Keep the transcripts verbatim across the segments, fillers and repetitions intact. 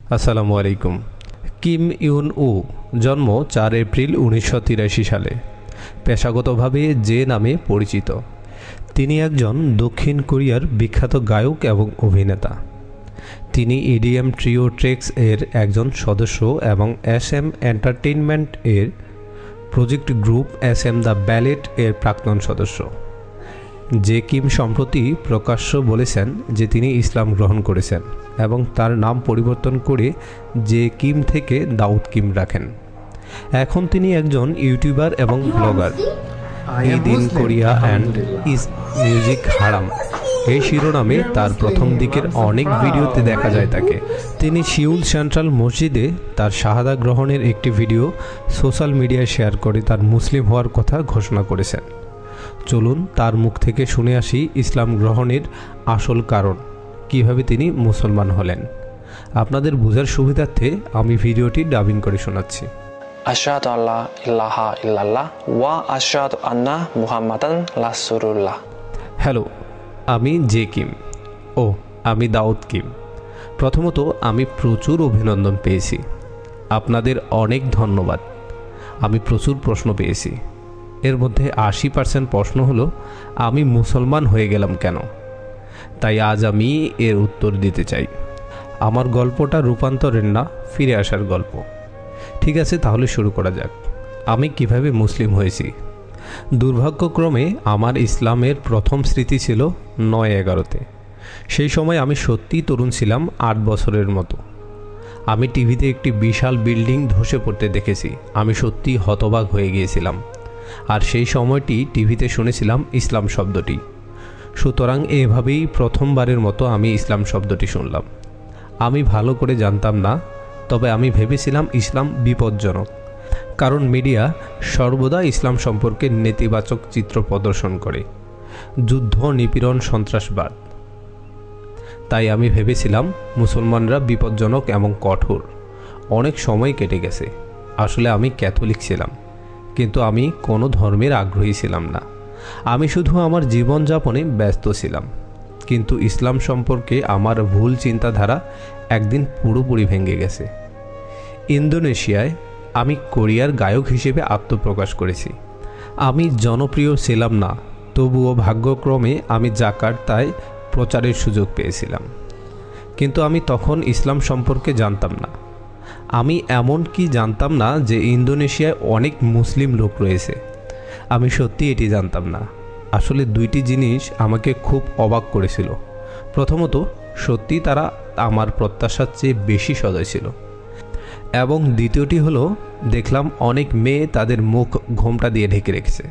আসসালামু আলাইকুম। Kim Yoon উ জন্ম চার এপ্রিল উনিশশো তিরাশি সালে। পেশাগতভাবে যে নামে পরিচিত, তিনি একজন দক্ষিণ কোরিয়ার বিখ্যাত গায়ক এবং অভিনেতা। তিনি ইডিএম ট্রিও ট্রেক্স এর একজন সদস্য এবং এস এম এন্টারটেইনমেন্ট এর project group S M the ballet এর প্রাক্তন সদস্য। যে কিম সম্প্রতি প্রকাশ্য বলেছেন যে তিনি ইসলাম গ্রহণ করেছেন এবং তার নাম পরিবর্তন করে যে কিম থেকে দাউদ কিম রাখেন। এখন তিনি একজন ইউটিউবার এবং blogger. Eid in Korea and is music haram এই শিরোনামে তার প্রথম দিকের অনেক ভিডিওতে দেখা যায় তাকে। তিনি সিউল সেন্ট্রাল মসজিদে তার শাহাদা গ্রহণের একটি ভিডিও সোশ্যাল মিডিয়ায় শেয়ার করে তার মুসলিম হওয়ার কথা ঘোষণা করেছেন। চলুন তার মুখ থেকে শুনে আসি ইসলাম গ্রহণের আসল কারণ, কিভাবে তিনি মুসলমান হলেন। আপনাদের বোঝার সুবিধার্থে আমি ভিডিওটি ডাবিং করে শোনাচ্ছি। আশহাদু আল্লা ইলাহা ইল্লাল্লাহ ওয়া আশহাদু আন্না মুহাম্মাদান রাসূলুল্লাহ। হ্যালো, আমি জে কিম। ও আমি দাউদ কিম। প্রথমত আমি প্রচুর অভিনন্দন পেয়েছি, আপনাদের অনেক ধন্যবাদ। আমি প্রচুর প্রশ্ন পেয়েছি, এর মধ্যে আশি পার্সেন্ট প্রশ্ন হলো আমি মুসলমান হয়ে গেলাম কেন। তাই আজ আমি এর উত্তর দিতে চাই। আমার গল্পটা রূপান্তরের না, ফিরে আসার গল্প। ঠিক আছে, তাহলে শুরু করা যাক। আমি কিভাবে মুসলিম হয়েছি। দুর্ভাগ্যক্রমে আমার ইসলামের প্রথম স্মৃতি ছিল নয় এগারোতে। সেই সময় আমি সত্যিই তরুণ ছিলাম, আট বছরের মতো। আমি টিভিতে একটি বিশাল বিল্ডিং ধসে পড়তে দেখেছি। আমি সত্যিই হতবাক হয়ে গিয়েছিলাম। আর সেই সময়টি টিভিতে শুনেছিলাম ইসলাম শব্দটি। সুতরাং এভাবেই প্রথমবারের মতো আমি ইসলাম শব্দটি শুনলাম। আমি ভালো করে জানতাম না, তবে আমি ভেবেছিলাম ইসলাম বিপজ্জনক, কারণ মিডিয়া সর্বদা ইসলাম সম্পর্কে নেতিবাচক চিত্র প্রদর্শন করে, যুদ্ধ, নিপীড়ন, সন্ত্রাসবাদ। তাই আমি ভেবেছিলাম মুসলমানরা বিপজ্জনক এবং কঠোর। অনেক সময় কেটে গেছে। আসলে আমি ক্যাথলিক ছিলাম, কিন্তু আমি কোনো ধর্মের আগ্রহী ছিলাম না। আমি শুধু আমার জীবনযাপনে ব্যস্ত ছিলাম। কিন্তু ইসলাম সম্পর্কে আমার ভুল চিন্তাধারা একদিন পুরোপুরি ভেঙে গেছে। ইন্দোনেশিয়ায় আমি কোরিয়ার গায়ক হিসেবে আত্মপ্রকাশ করেছি। আমি জনপ্রিয় ছিলাম না, তবুও ভাগ্যক্রমে আমি জাকার্তায় প্রচারের সুযোগ পেয়েছিলাম। কিন্তু আমি তখন ইসলাম সম্পর্কে জানতাম না। আমি এমন কি জানতাম না যে ইন্দোনেশিয়ায় অনেক মুসলিম লোক রয়েছে। আমি সত্যি এটি জানতাম না। আসলে দুইটি জিনিস আমাকে খুব অবাক করেছিল। প্রথমত, সত্যি তারা আমার প্রত্যাশার চেয়ে বেশি সদয় ছিল, এবং দ্বিতীয়টি হলো দেখলাম অনেক মেয়ে তাদের মুখ ঘোমটা দিয়ে ঢেকে রেখেছে।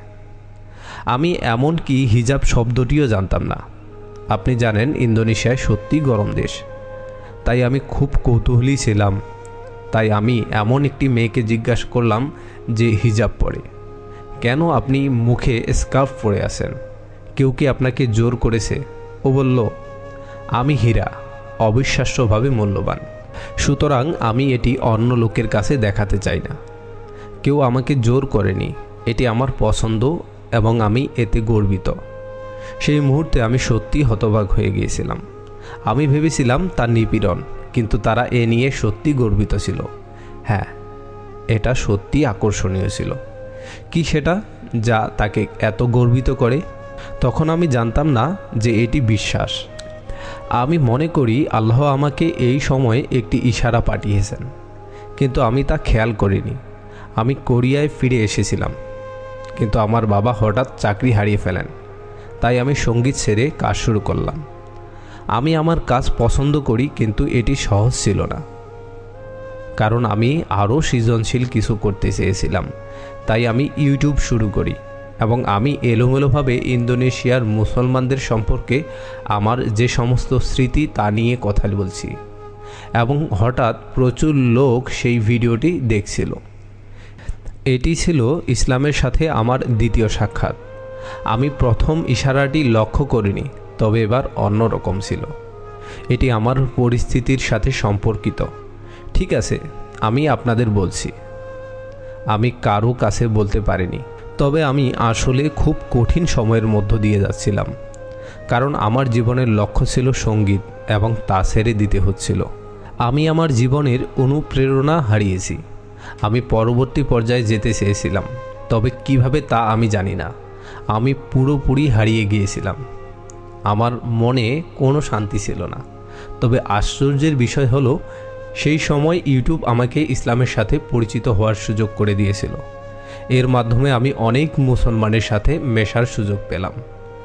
আমি এমন কি হিজাব শব্দটিও জানতাম না। আপনি জানেন ইন্দোনেশিয়ায় সত্যি গরম দেশ, তাই আমি খুব কৌতূহলী ছিলাম। তাই আমি এমন একটি মেয়েকে জিজ্ঞাসা করলাম যে হিজাব পরে, কেন আপনি মুখে স্কার্ফ পরে আছেন? কেউ কি আপনাকে জোর করেছে? ও বলল, আমি হীরা, অবিশ্বাস্যভাবে মূল্যবান। সুতরাং আমি এটি অন্য লোকের কাছে দেখাতে চাই না। কেউ আমাকে জোর করেনি, এটি আমার পছন্দ এবং আমি এতে গর্বিত। সেই মুহূর্তে আমি সত্যি হতবাক হয়ে গিয়েছিলাম। আমি ভেবেছিলাম তার নিপীড়ন, কিন্তু তারা এ নিয়ে সত্যি গর্বিত ছিল। হ্যাঁ, এটা সত্যি আকর্ষণীয় ছিল। কি সেটা যা তাকে এত গর্বিত করে? তখন আমি জানতাম না যে এটি বিশ্বাস। আমি মনে করি আল্লাহ আমাকে এই সময়ে একটি ইশারা পাঠিয়েছেন, কিন্তু আমি তা খেয়াল করিনি। আমি কোরিয়ায় ফিরে এসেছিলাম, কিন্তু আমার বাবা হঠাৎ চাকরি হারিয়ে ফেলেন। তাই আমি সঙ্গীত ছেড়ে কাজ শুরু করলাম। আমি আমার কাজ পছন্দ করি, কিন্তু এটি সহজ ছিল না, কারণ আমি আরও সৃজনশীল কিছু করতে চেয়েছিলাম। তাই আমি ইউটিউব শুরু করি এবং আমি এলোমেলোভাবে ইন্দোনেশিয়ার মুসলমানদের সম্পর্কে আমার যে সমস্ত স্মৃতি তা নিয়ে কথা বলছি, এবং হঠাৎ প্রচুর লোক সেই ভিডিওটি দেখছিল। এটি ছিল ইসলামের সাথে আমার দ্বিতীয় সাক্ষাৎ। আমি প্রথম ইশারাটি লক্ষ্য করিনি, তবে এবার অন্যরকম ছিল। এটি আমার পরিস্থিতির সাথে সম্পর্কিত। ঠিক আছে, আমি আপনাদের বলছি। আমি কারো কাছে বলতে পারিনি, তবে আমি আসলে খুব কঠিন সময়ের মধ্য দিয়ে যাচ্ছিলাম, কারণ আমার জীবনের লক্ষ্য ছিল সঙ্গীত এবং তা ছেড়ে দিতে হচ্ছিল। আমি আমার জীবনের অনুপ্রেরণা হারিয়েছি। আমি পরবর্তী পর্যায়ে যেতে চেয়েছিলাম, তবে কিভাবে তা আমি জানি না। আমি পুরোপুরি হারিয়ে গিয়েছিলাম। আমার মনে কোনো শান্তি ছিল না। তবে আশ্চর্যের বিষয় হলো, সেই সময় ইউটিউব আমাকে ইসলামের সাথে পরিচিত হওয়ার সুযোগ করে দিয়েছিল। এর মাধ্যমে আমি অনেক মুসলমানের সাথে মেশার সুযোগ পেলাম।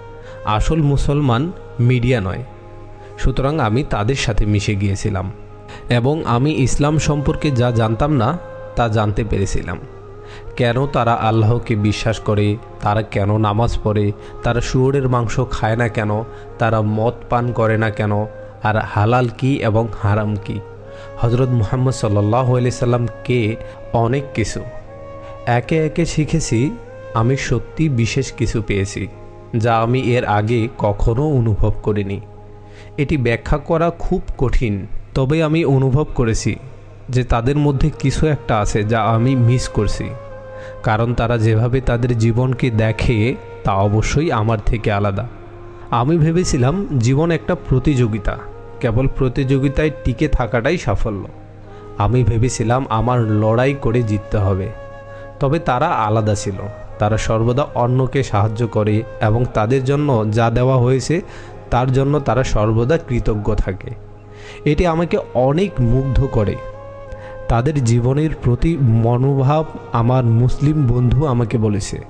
আসল মুসলমান মিডিয়া নয়, সুতরাং আমি তাদের সাথে মিশে গিয়েছিলাম এবং আমি ইসলাম সম্পর্কে যা জানতাম না তা জানতে পেরেছিলাম। কেন তারা আল্লাহকে বিশ্বাস করে, তারা কেন নামাজ পড়ে, তারা শুয়োরের মাংস খায় না কেন, তারা মদ পান করে না কেন, আর হালাল কি এবং হারাম কি। হজরত মুহাম্মদ সাল্লাল্লাহু আলাইহি সাল্লাম কে অনেক কিছু একে একে শিখেছি। আমি সত্যি বিশেষ কিছু পেয়েছি যা আমি এর আগে কখনো অনুভব করিনি। এটি ব্যাখ্যা করা খুব কঠিন, তবে আমি অনুভব করেছি যে তাদের মধ্যে কিছু একটা আছে যা আমি মিস করছি, কারণ তারা যেভাবে তাদের জীবনকে দেখে তা অবশ্যই আমার থেকে আলাদা। আমি ভেবেছিলাম জীবন একটা প্রতিযোগিতা, কেবল প্রতিযোগিতায় টিকে থাকাটাই সাফল্য। আমি ভেবেছিলাম আমার লড়াই করে জিততে হবে। তবে তারা আলাদা ছিল। তারা সর্বদা অন্যকে সাহায্য করে এবং তাদের জন্য যা দেওয়া হয়েছে তার জন্য তারা সর্বদা কৃতজ্ঞ থাকে। এটি আমাকে অনেক মুগ্ধ করে। তাদের জীবনের প্রতি মনোভাব আমার মুসলিম বন্ধু আমাকে বলেছে,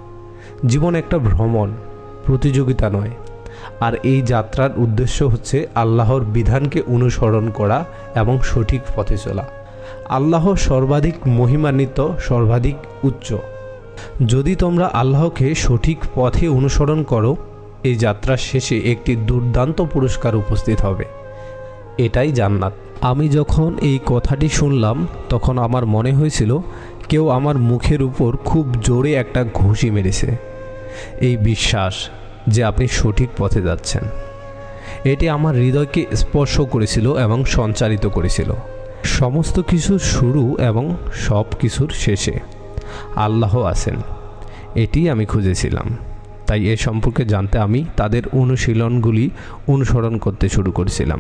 জীবন একটা ভ্রমণ, প্রতিযোগিতা নয়। আর এই যাত্রার উদ্দেশ্য হচ্ছে আল্লাহর বিধানকে অনুসরণ করা এবং সঠিক পথে চলা। আল্লাহ সর্বাধিক মহিমান্বিত, সর্বাধিক উচ্চ। যদি তোমরা আল্লাহকে সঠিক পথে অনুসরণ করো, এই যাত্রার শেষে একটি দুর্দান্ত পুরস্কার উপস্থিত হবে, এটাই জান্নাত। আমি যখন এই কথাটি শুনলাম তখন আমার মনে হয়েছিল কেউ আমার মুখের উপর খুব জোরে একটা ঘুষি মেরেছে। এই বিশ্বাস যে আপনি সঠিক পথে যাচ্ছেন, এটি আমার হৃদয়কে স্পর্শ করেছিল এবং সঞ্চারিত করেছিল। সমস্ত কিছুর শুরু এবং সব কিছুর শেষে আল্লাহ আছেন, এটি আমি খুঁজেছিলাম। তাই এ সম্পর্কে জানতে আমি তাদের অনুশীলনগুলি অনুসরণ করতে শুরু করেছিলাম।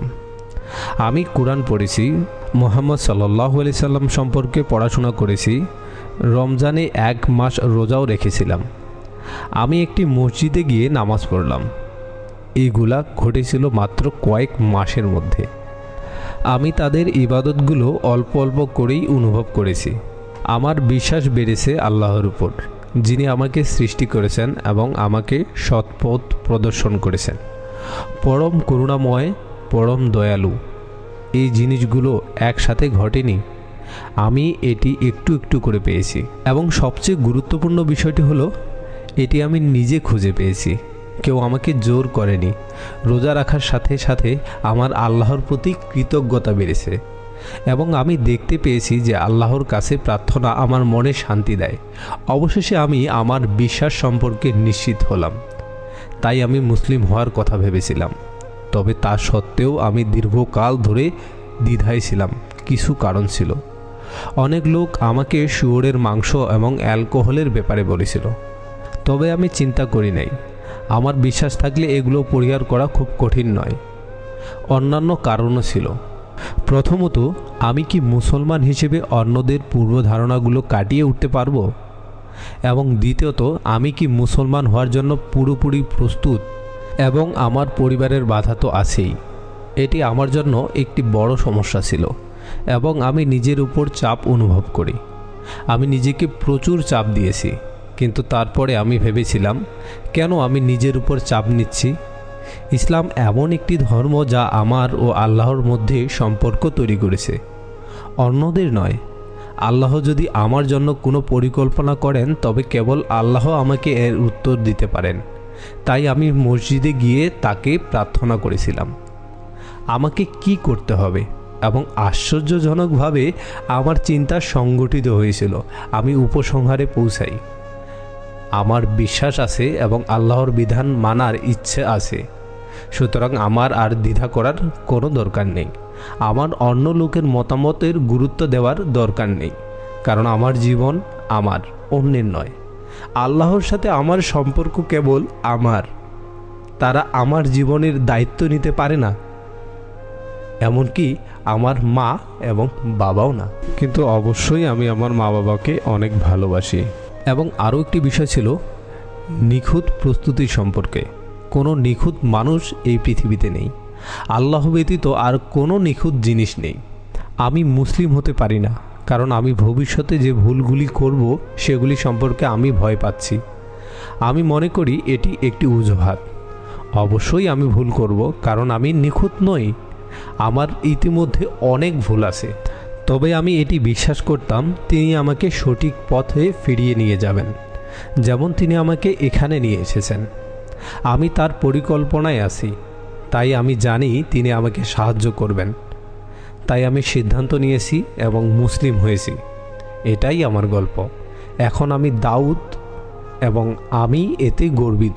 আমি কোরআন পড়েছি, মুহাম্মদ সাল্লাল্লাহু আলাইহি সাল্লাম সম্পর্কে পড়াশোনা করেছি, রমজানে এক মাস রোজাও রেখেছিলাম। আমি একটি মসজিদে গিয়ে নামাজ পড়লাম। এইগুলা ঘটেছিল মাত্র কয়েক মাসের মধ্যে। আমি তাদের ইবাদতগুলো অল্প অল্প করেই অনুভব করেছি। আমার বিশ্বাস বেড়েছে আল্লাহর উপর, যিনি আমাকে সৃষ্টি করেছেন এবং আমাকে সৎপথ প্রদর্শন করেছেন। পরম করুণাময়, পরম দয়ালু। এই জিনিসগুলো একসাথে ঘটেনি, আমি এটি একটু একটু করে পেয়েছি। এবং সবচেয়ে গুরুত্বপূর্ণ বিষয়টি হলো, এটি আমি নিজে খুঁজে পেয়েছি, কেউ আমাকে জোর করেনি। রোজা রাখার সাথে সাথে আমার আল্লাহর প্রতি কৃতজ্ঞতা বেড়েছে এবং আমি দেখতে পেয়েছি যে আল্লাহর কাছে প্রার্থনা আমার মনে শান্তি দেয়। অবশেষে আমি আমার বিশ্বাস সম্পর্কে নিশ্চিত হলাম। তাই আমি মুসলিম হওয়ার কথা ভেবেছিলাম, তবে তা সত্ত্বেও আমি দীর্ঘকাল ধরে দ্বিধায় ছিলাম। কিছু কারণ ছিল। অনেক লোক আমাকে শুয়োরের মাংস এবং অ্যালকোহলের ব্যাপারে বলেছিল, তবে আমি চিন্তা করি নাই। আমার বিশ্বাস থাকলে এগুলো পরিহার করা খুব কঠিন নয়। অন্যান্য কারণও ছিল। প্রথমত, আমি কি মুসলমান হিসেবে অন্যদের পূর্ব ধারণাগুলো কাটিয়ে উঠতে পারবো? এবং দ্বিতীয়ত, আমি কি মুসলমান হওয়ার জন্য পুরোপুরি প্রস্তুত? এবং আমার পরিবারের বাধা তো আছেই। এটি আমার জন্য একটি বড় সমস্যা ছিল এবং আমি নিজের উপর চাপ অনুভব করি। আমি নিজেকে প্রচুর চাপ দিয়েছি, কিন্তু তারপরে আমি ভেবেছিলাম, কেন আমি নিজের উপর চাপ নিচ্ছি? ইসলাম এমন একটি ধর্ম যা আমার ও আল্লাহর মধ্যে সম্পর্ক তৈরি করেছে, অন্যদের নয়। আল্লাহ যদি আমার জন্য কোনো পরিকল্পনা করেন তবে কেবল আল্লাহ আমাকে এর উত্তর দিতে পারেন। তাই আমি মসজিদে গিয়ে তাকে প্রার্থনা করেছিলাম আমাকে কি করতে হবে, এবং আশ্চর্যজনকভাবে আমার চিন্তা সংগঠিত হয়েছিল। আমি উপসংহারে পৌঁছাই, আমার বিশ্বাস আছে এবং আল্লাহর বিধান মানার ইচ্ছে আছে, সুতরাং আমার আর দ্বিধা করার কোনো দরকার নেই। আমার অন্য লোকের মতামতের গুরুত্ব দেওয়ার দরকার নেই, কারণ আমার জীবন আমার, অন্যের নয়। আল্লাহর সাথে আমার সম্পর্ক কেবল আমার। তারা আমার জীবনের দায়িত্ব নিতে পারে না, এমনকি আমার মা এবং বাবাও না। কিন্তু অবশ্যই আমি আমার মা বাবাকে অনেক ভালোবাসি। এবং আরও একটি বিষয় ছিল নিখুঁত প্রস্তুতি সম্পর্কে। কোনো নিখুঁত মানুষ এই পৃথিবীতে নেই, আল্লাহ ব্যতীত আর কোনো নিখুঁত জিনিস নেই। আমি মুসলিম হতে পারি না, কারণ আমি ভবিষ্যতে যে ভুলগুলি করব সেগুলি সম্পর্কে আমি ভয় পাচ্ছি। আমি মনে করি এটি একটি অজুহাত। অবশ্যই আমি ভুল করব, কারণ আমি নিখুঁত নই, আমার ইতিমধ্যে অনেক ভুল আছে। তবে আমি এটি বিশ্বাস করতাম তিনি আমাকে সঠিক পথে ফিরিয়ে নিয়ে যাবেন, যেমন তিনি আমাকে এখানে নিয়ে এসেছেন। আমি তার পরিকল্পনায় আছি, তাই আমি জানি তিনি আমাকে সাহায্য করবেন। তাই আমি সিদ্ধান্ত নিয়েছি এবং মুসলিম হয়েছি। এটাই আমার গল্প। এখন আমি দাউদ এবং আমি এতে গর্বিত।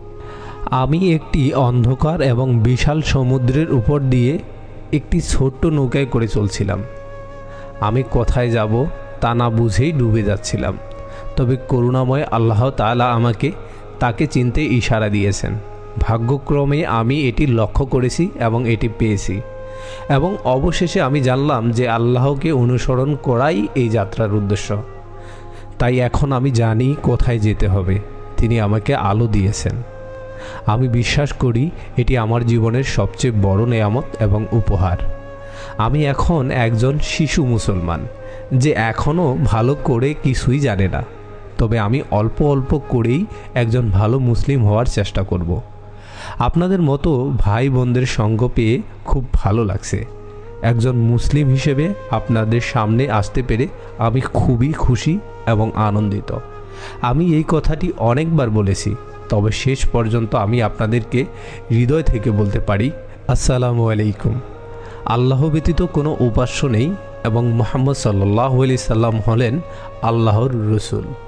আমি একটি অন্ধকার এবং বিশাল সমুদ্রের উপর দিয়ে একটি ছোট্ট নৌকায় করে চলছিলাম। আমি কোথায় যাব তা না বুঝেই ডুবে যাচ্ছিলাম। তবে করুণাময় আল্লাহ তাআলা আমাকে তাকে চিনতে ইশারা দিয়েছেন। ভাগ্যক্রমে আমি এটি লক্ষ্য করেছি এবং এটি পেয়েছি, এবং অবশেষে আমি জানলাম যে আল্লাহকে অনুসরণ করাই এই যাত্রার উদ্দেশ্য। তাই এখন আমি জানি কোথায় যেতে হবে। তিনি আমাকে আলো দিয়েছেন। আমি বিশ্বাস করি এটি আমার জীবনের সবচেয়ে বড় নেয়ামত এবং উপহার। আমি এখন একজন শিশু মুসলমান, যে এখনও ভালো করে কিছুই জানে না। তবে আমি অল্প অল্প করেই একজন ভালো মুসলিম হওয়ার চেষ্টা করব। আপনাদের মতো ভাই বোনদের সঙ্গ পেয়ে খুব ভালো লাগছে। একজন মুসলিম হিসেবে আপনাদের সামনে আসতে পেরে আমি খুবই খুশি এবং আনন্দিত। আমি এই কথাটি অনেকবার বলেছি, তবে শেষ পর্যন্ত আমি আপনাদেরকে হৃদয় থেকে বলতে পারি, আসসালামু আলাইকুম। আল্লাহ ব্যতীত কোনো উপাস্য নেই এবং মুহাম্মদ সাল্লাল্লাহু আলাইহি সাল্লাম হলেন আল্লাহর রসুল।